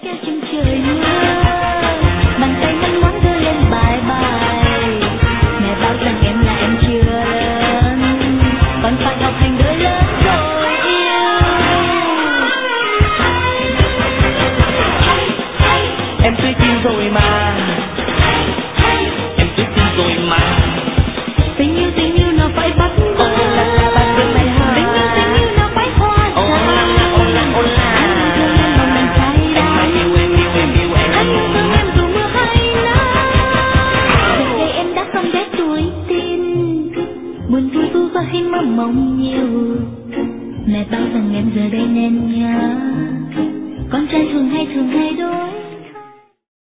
kéo chân trời mưa, bàn tay nắm ngón đưa lên bài bài. Mẹ bảo rằng em là em chưa lớn, còn phải học hành đứa lớn rồi yêu. Em suy tin rồi mà, em suy tin rồi mà. Tình yêu nó phải bắt đầu. Tình yêu nó phải hoa xa. Anh thương em lòng đành trái đá. Anh yêu thương em dù mưa hay nắng. Giờ đây em đã không ghét tuổi tin, buồn vui vu vơ khi mơ mộng nhiều. Mẹ bảo rằng em giờ đây nên nhớ, con trai thường hay đôi